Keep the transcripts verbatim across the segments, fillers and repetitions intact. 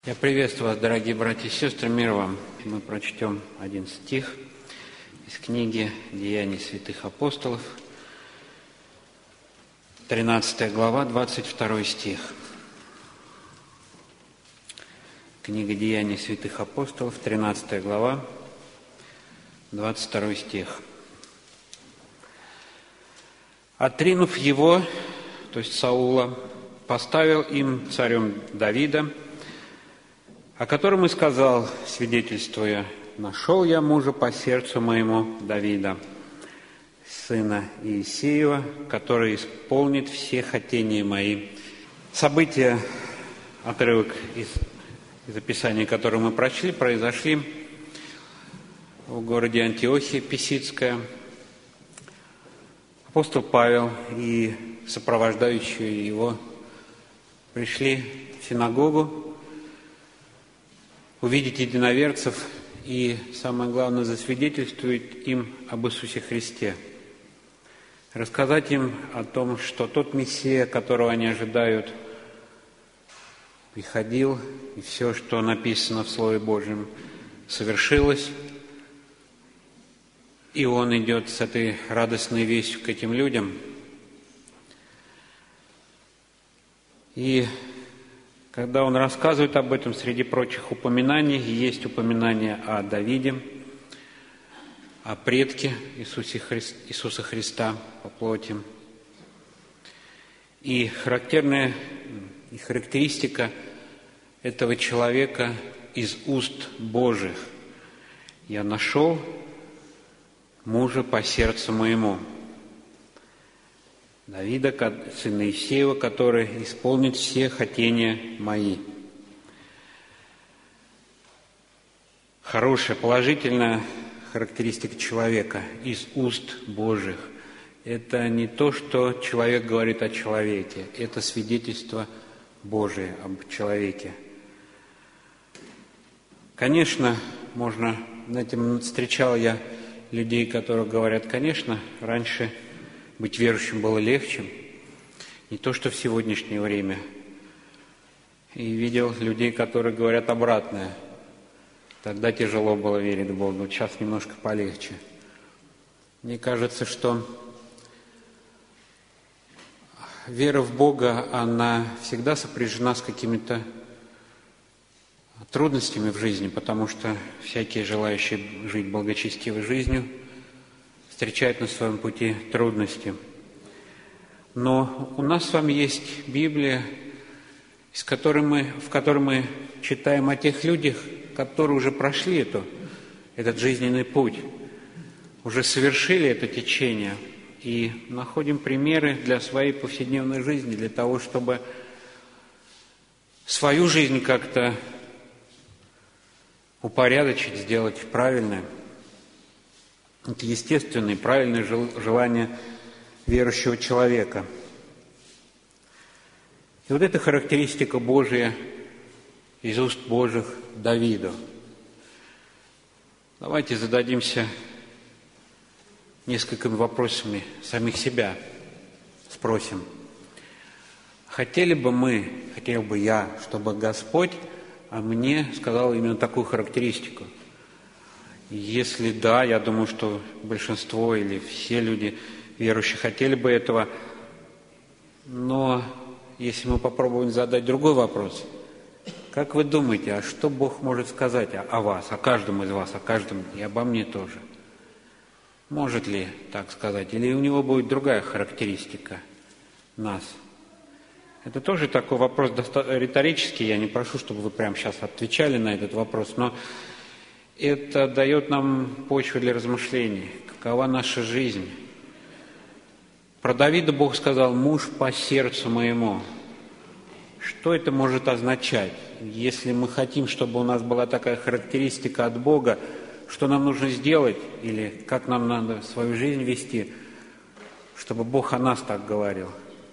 Я приветствую вас, дорогие братья и сестры, мир вам. Мы прочтем один стих из книги «Деяний святых апостолов», тринадцатая глава, двадцать второй стих. Книга «Деяний святых апостолов», тринадцатая глава, двадцать второй стих. «Отринув его, то есть Саула, поставил им царем Давида, о котором и сказал, свидетельствуя: нашел я мужа по сердцу моему, Давида, сына Иисеева, который исполнит все хотения мои». События, отрывок из, из описания, которое мы прочли, произошли в городе Антиохия Писидская. Апостол Павел и сопровождающие его пришли в синагогу увидеть единоверцев и, самое главное, засвидетельствовать им об Иисусе Христе. Рассказать им о том, что тот Мессия, которого они ожидают, приходил, и все, что написано в Слове Божьем, совершилось. И Он идет с этой радостной вестью к этим людям. И когда он рассказывает об этом, среди прочих упоминаний, есть упоминание о Давиде, о предке Иисусе Хри... Иисуса Христа по плоти. И характерная и характеристика этого человека из уст Божьих: «Я нашел мужа по сердцу моему». Давида, сына Иисеева, который исполнит все хотения мои. Хорошая, положительная характеристика человека из уст Божьих. Это не то, что человек говорит о человеке, это свидетельство Божие об человеке. Конечно, можно, знаете, встречал я людей, которые говорят: конечно, раньше быть верующим было легче, не то что в сегодняшнее время. И видел людей, которые говорят обратное: тогда тяжело было верить в Бога, сейчас немножко полегче. Мне кажется, что вера в Бога, она всегда сопряжена с какими-то трудностями в жизни, потому что всякие желающие жить благочестивой жизнью встречают на своем пути трудности. Но у нас с вами есть Библия, с которой мы, в которой мы читаем о тех людях, которые уже прошли эту, этот жизненный путь, уже совершили это течение, и находим примеры для своей повседневной жизни, для того, чтобы свою жизнь как-то упорядочить, сделать правильно. Это естественное и правильное желание верующего человека. И вот эта характеристика Божия из уст Божьих Давиду. Давайте зададимся несколькими вопросами самих себя. Спросим: хотели бы мы, хотел бы я, чтобы Господь о мне сказал именно такую характеристику? Если да, я думаю, что большинство или все люди верующие хотели бы этого. Но если мы попробуем задать другой вопрос: как вы думаете, а что Бог может сказать о, о вас, о каждом из вас, о каждом, и обо мне тоже? Может ли так сказать? Или у него будет другая характеристика нас? Это тоже такой вопрос риторический. Я не прошу, чтобы вы прямо сейчас отвечали на этот вопрос, но это дает нам почву для размышлений. Какова наша жизнь? Про Давида Бог сказал: муж по сердцу моему. Что это может означать? Если мы хотим, чтобы у нас была такая характеристика от Бога, что нам нужно сделать или как нам надо свою жизнь вести, чтобы Бог о нас так говорил?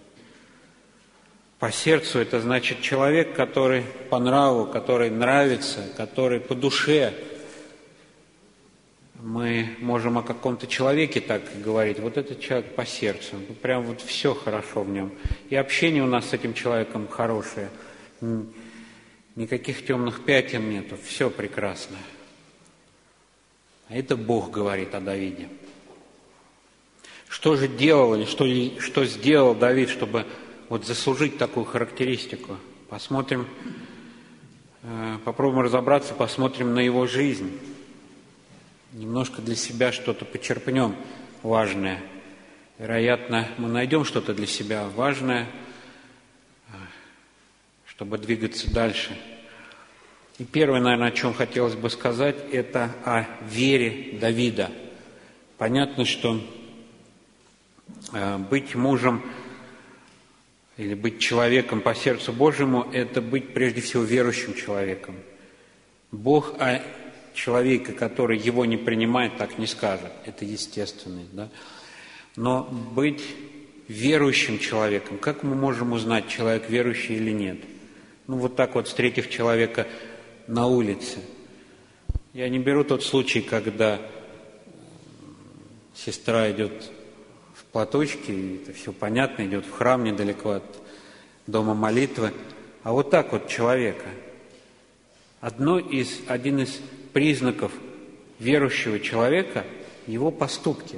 По сердцу — это значит человек, который по нраву, который нравится, который по душе. Мы можем о каком-то человеке так говорить: вот этот человек по сердцу, прям вот все хорошо в нем. И общение у нас с этим человеком хорошее. никаких темных пятен нету, все прекрасно. А это Бог говорит о Давиде. Что же делал или что, что сделал Давид, чтобы вот заслужить такую характеристику? Посмотрим, попробуем разобраться, посмотрим на его жизнь. Немножко для себя что-то почерпнем важное. Вероятно, мы найдем что-то для себя важное, чтобы двигаться дальше. И первое, наверное, о чем хотелось бы сказать, это о вере Давида. Понятно, что быть мужем или быть человеком по сердцу Божьему – это быть прежде всего верующим человеком. Бог о человеке, который его не принимает, так не скажет. Это естественно, да? Но быть верующим человеком, как мы можем узнать, человек верующий или нет? Ну, вот так вот, встретив человека на улице. Я не беру тот случай, когда сестра идет в платочке, и это все понятно, идет в храм недалеко от дома молитвы. А вот так вот человека. Одно из, один из признаков верующего человека – его поступки.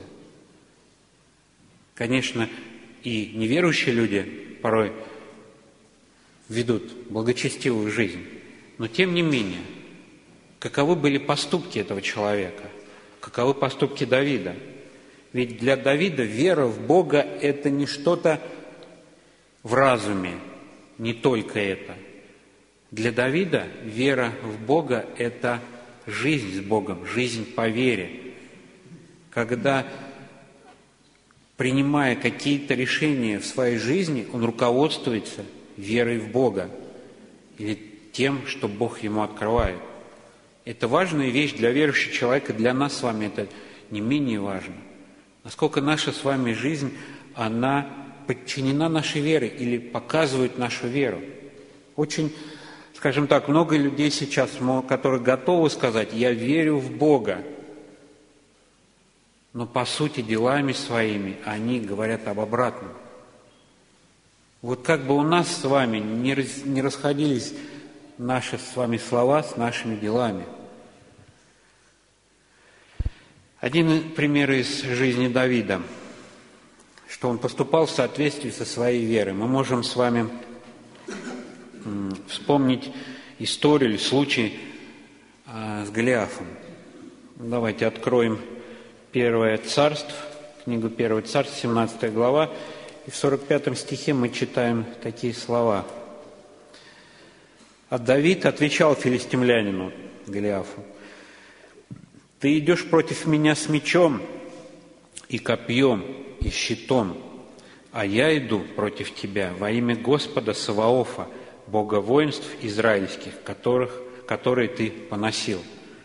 Конечно, и неверующие люди порой ведут благочестивую жизнь, но тем не менее, каковы были поступки этого человека? Каковы поступки Давида? Ведь для Давида вера в Бога – это не что-то в разуме, не только это. Для Давида вера в Бога – это жизнь с Богом, жизнь по вере. Когда, принимая какие-то решения в своей жизни, он руководствуется верой в Бога или тем, что Бог ему открывает. Это важная вещь для верующего человека, для нас с вами это не менее важно. Насколько наша с вами жизнь, она подчинена нашей вере или показывает нашу веру. Очень, скажем так, много людей сейчас, которые готовы сказать: «Я верю в Бога», но по сути делами своими они говорят об обратном. Вот как бы у нас с вами не, раз, не расходились наши с вами слова с нашими делами. Один пример из жизни Давида, что он поступал в соответствии со своей верой. Мы можем с вами вспомнить историю или случай с Голиафом. Давайте откроем Первое Царство, книгу Первое Царство, семнадцатая глава, и в сорок пятом стихе мы читаем такие слова. «А Давид отвечал филистимлянину Голиафу: ты идешь против меня с мечом и копьем и щитом, а я иду против тебя во имя Господа Саваофа, Бога воинств израильских, которых, которые ты поносил».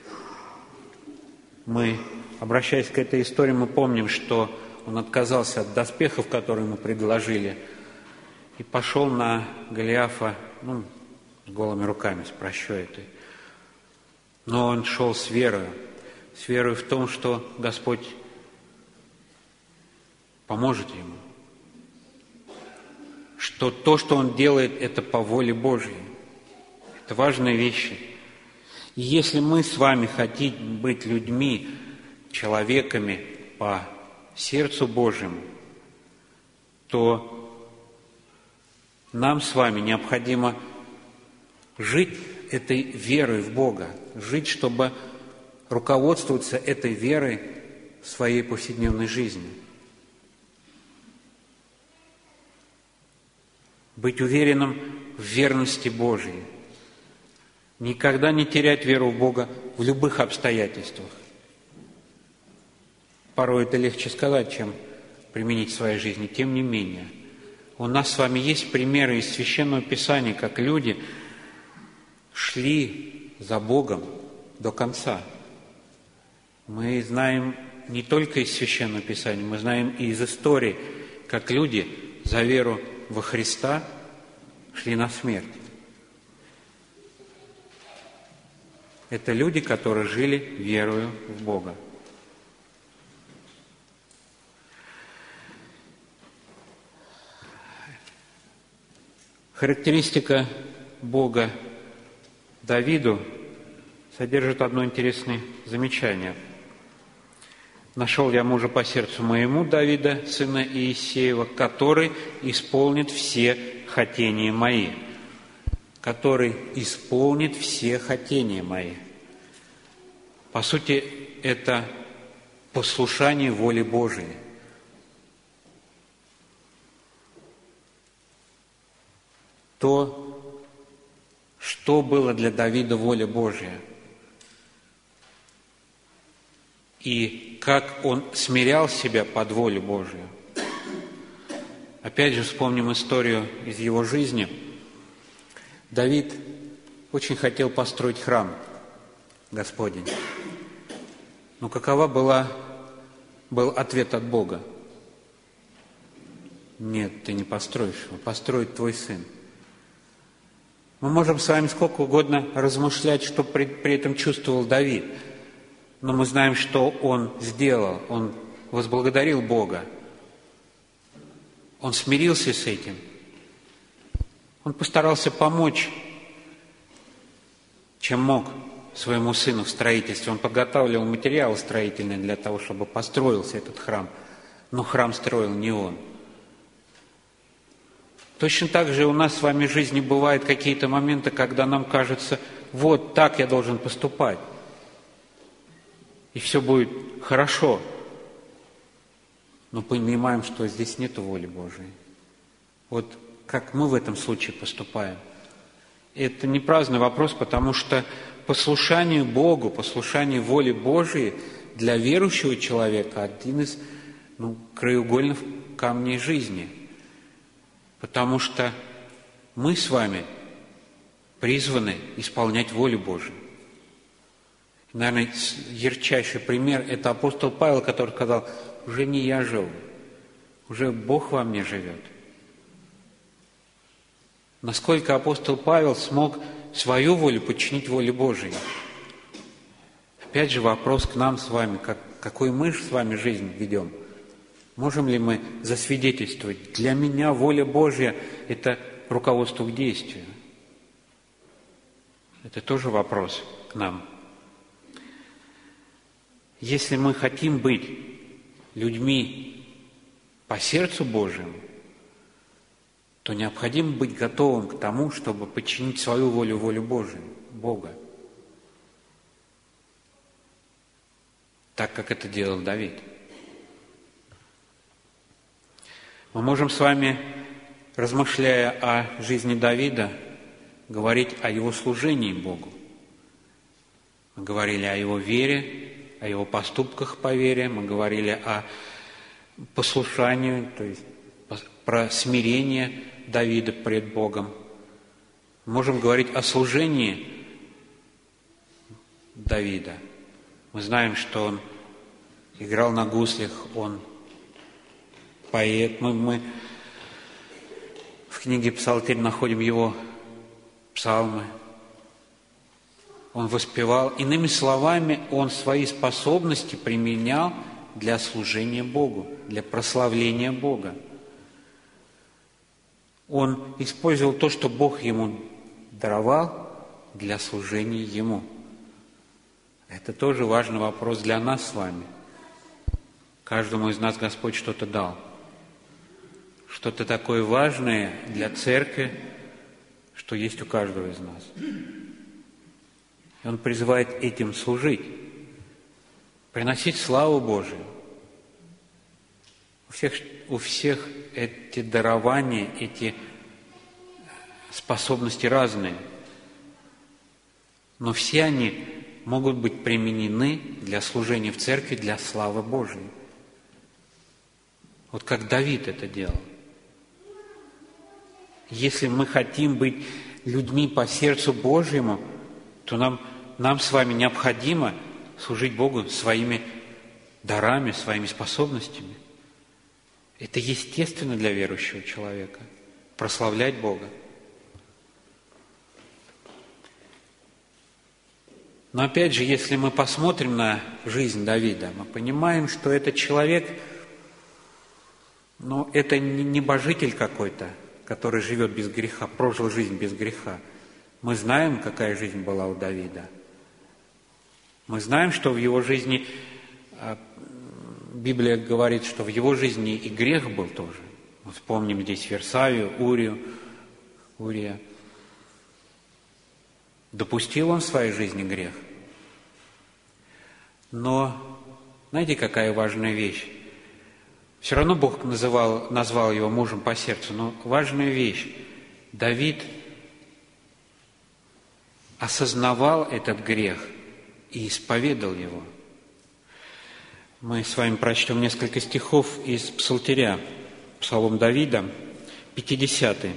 Мы, обращаясь к этой истории, мы помним, что он отказался от доспехов, которые ему предложили, и пошел на Голиафа, ну, с голыми руками, с прощой этой. Но он шел с верою, с верой в том, что Господь поможет ему, что то, что он делает, это по воле Божьей. Это важные вещи. И если мы с вами хотим быть людьми, человеками по сердцу Божьему, то нам с вами необходимо жить этой верой в Бога, жить, чтобы руководствоваться этой верой в своей повседневной жизни. Быть уверенным в верности Божьей. Никогда не терять веру в Бога в любых обстоятельствах. Порой это легче сказать, чем применить в своей жизни. Тем не менее, у нас с вами есть примеры из Священного Писания, как люди шли за Богом до конца. Мы знаем не только из Священного Писания, мы знаем и из истории, как люди за веру во Христа шли на смерть. Это люди, которые жили верою в Бога. Характеристика Бога Давиду содержит одно интересное замечание. «Нашел я мужа по сердцу моему, Давида, сына Иессеева, который исполнит все хотения мои». Который исполнит все хотения мои. По сути, это послушание воле Божией. То, что было для Давида воля Божья. И как он смирял себя под волю Божию. Опять же, вспомним историю из его жизни. Давид очень хотел построить храм Господень. Но какова была, был ответ от Бога? Нет, ты не построишь его, построит твой сын. Мы можем с вами сколько угодно размышлять, что при, при этом чувствовал Давид. Но мы знаем, что он сделал. Он возблагодарил Бога. Он смирился с этим. Он постарался помочь, чем мог, своему сыну в строительстве. Он подготавливал материалы строительные для того, чтобы построился этот храм. Но храм строил не он. Точно так же у нас с вами в жизни бывают какие-то моменты, когда нам кажется, вот так я должен поступать. И все будет хорошо. Но понимаем, что здесь нет воли Божией. Вот как мы в этом случае поступаем. Это не праздный вопрос, потому что послушание Богу, послушание воле Божией для верующего человека один из ну, краеугольных камней жизни. Потому что мы с вами призваны исполнять волю Божию. Наверное, ярчайший пример – это апостол Павел, который сказал, уже не я живу, уже Бог во мне живет. Насколько апостол Павел смог свою волю подчинить воле Божией? Опять же вопрос к нам с вами, как, какой мы с вами жизнь ведем. Можем ли мы засвидетельствовать? Для меня воля Божья – это руководство к действию. Это тоже вопрос к нам. Если мы хотим быть людьми по сердцу Божьему, то необходимо быть готовым к тому, чтобы подчинить свою волю воле Божию, Бога. Так, как это делал Давид. Мы можем с вами, размышляя о жизни Давида, говорить о его служении Богу. Мы говорили о его вере, о его поступках по вере, мы говорили о послушании, то есть про смирение Давида пред Богом. Можем говорить о служении Давида. Мы знаем, что он играл на гуслях, он поэт. Мы, мы в книге «Псалтирь» находим его псалмы. Он воспевал. Иными словами, он свои способности применял для служения Богу, для прославления Бога. Он использовал то, что Бог ему даровал, для служения Ему. Это тоже важный вопрос для нас с вами. Каждому из нас Господь что-то дал. Что-то такое важное для церкви, что есть у каждого из нас. И Он призывает этим служить, приносить славу Божию. У всех, у всех эти дарования, эти способности разные. Но все они могут быть применены для служения в церкви, для славы Божией. Вот как Давид это делал. Если мы хотим быть людьми по сердцу Божьему, то нам, нам с вами необходимо служить Богу своими дарами, своими способностями. Это естественно для верующего человека – прославлять Бога. Но опять же, если мы посмотрим на жизнь Давида, мы понимаем, что этот человек, ну, это не небожитель какой-то, который живет без греха, прожил жизнь без греха. Мы знаем, какая жизнь была у Давида. Мы знаем, что в его жизни, Библия говорит, что в его жизни и грех был тоже. Мы вспомним здесь Версавию, Урию, Урия. Допустил он в своей жизни грех. Но знаете, какая важная вещь? Все равно Бог называл, назвал его мужем по сердцу, но важная вещь. Давид осознавал этот грех и исповедал его. Мы с вами прочтем несколько стихов из Псалтиря, Псалом Давида, пятидесятый.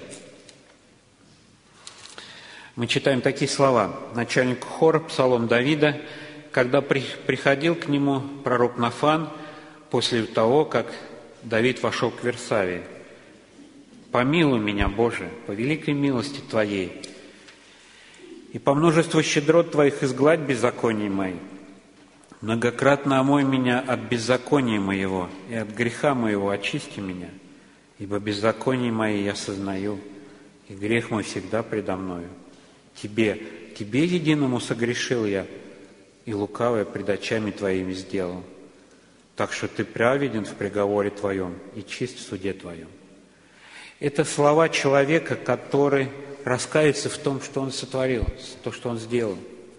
Мы читаем такие слова. Начальник хора, Псалом Давида, когда при, приходил к нему пророк Нафан после того, как Давид вошел к Версавии. «Помилуй меня, Боже, по великой милости Твоей, и по множеству щедрот Твоих изгладь беззаконий мои. Многократно омой меня от беззакония моего, и от греха моего очисти меня, ибо беззакония мои я сознаю, и грех мой всегда предо мною. Тебе, Тебе единому согрешил я, и лукавое пред очами Твоими сделал. Так что Ты праведен в приговоре Твоем и чист в суде Твоем». Это слова человека, который раскается в том, что он сотворил, то, что он сделал.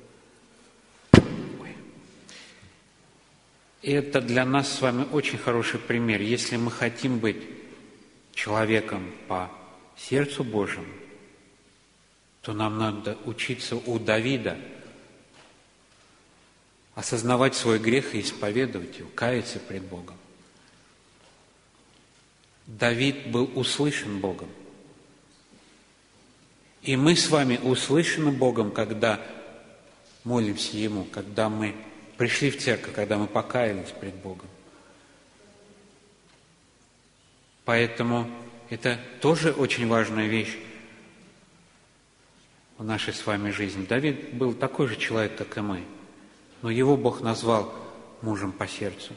И это для нас с вами очень хороший пример. Если мы хотим быть человеком по сердцу Божьему, то нам надо учиться у Давида осознавать свой грех и исповедовать его, каяться пред Богом. Давид был услышан Богом. И мы с вами услышаны Богом, когда молимся Ему, когда мы пришли в церковь, когда мы покаялись пред Богом. Поэтому это тоже очень важная вещь в нашей с вами жизни. Давид был такой же человек, как и мы, но его Бог назвал мужем по сердцу.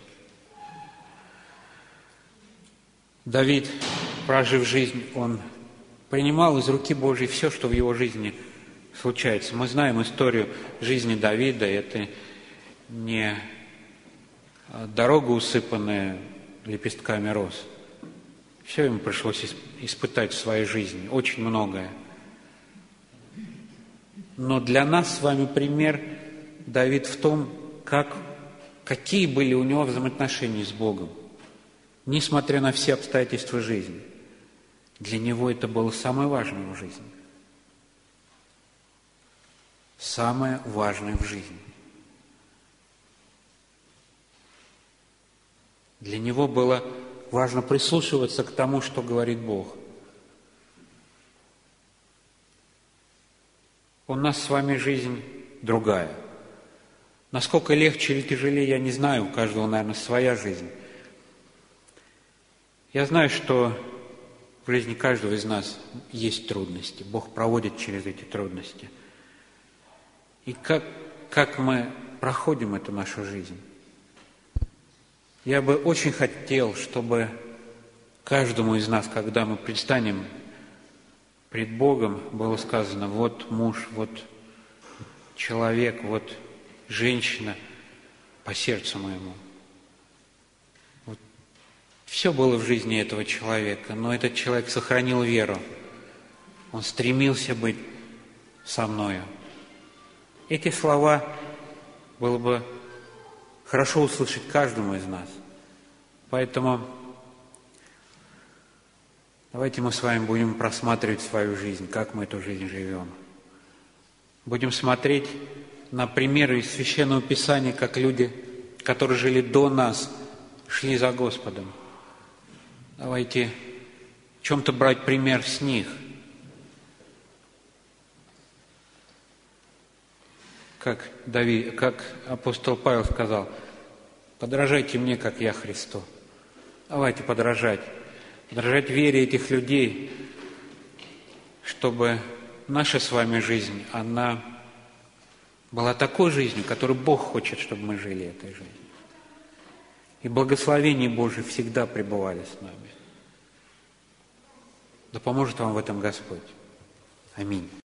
Давид, прожив жизнь, он принимал из руки Божьей все, что в его жизни случается. Мы знаем историю жизни Давида. Это не дорога, усыпанная лепестками роз. Все ему пришлось испытать в своей жизни, очень многое. Но для нас с вами пример Давид в том, как, какие были у него взаимоотношения с Богом. Несмотря на все обстоятельства жизни, для него это было самое важное в жизни. Самое важное в жизни. Для него было важно прислушиваться к тому, что говорит Бог. У нас с вами жизнь другая. Насколько легче или тяжелее, я не знаю, у каждого, наверное, своя жизнь. Я знаю, что в жизни каждого из нас есть трудности. Бог проводит через эти трудности. И как, как мы проходим эту нашу жизнь? Я бы очень хотел, чтобы каждому из нас, когда мы предстанем пред Богом, было сказано: вот муж, вот человек, вот женщина по сердцу моему. Вот. Все было в жизни этого человека, но этот человек сохранил веру. Он стремился быть со мною. Эти слова было бы хорошо услышать каждому из нас. Поэтому давайте мы с вами будем просматривать свою жизнь, как мы эту жизнь живем. Будем смотреть на примеры из Священного Писания, как люди, которые жили до нас, шли за Господом. Давайте в чем-то брать пример с них. Как Давид, как апостол Павел сказал: подражайте мне, как я Христу. Давайте подражать. Подражать вере этих людей, чтобы наша с вами жизнь, она была такой жизнью, которую Бог хочет, чтобы мы жили этой жизнью. И благословения Божьи всегда пребывали с нами. Да поможет вам в этом Господь. Аминь.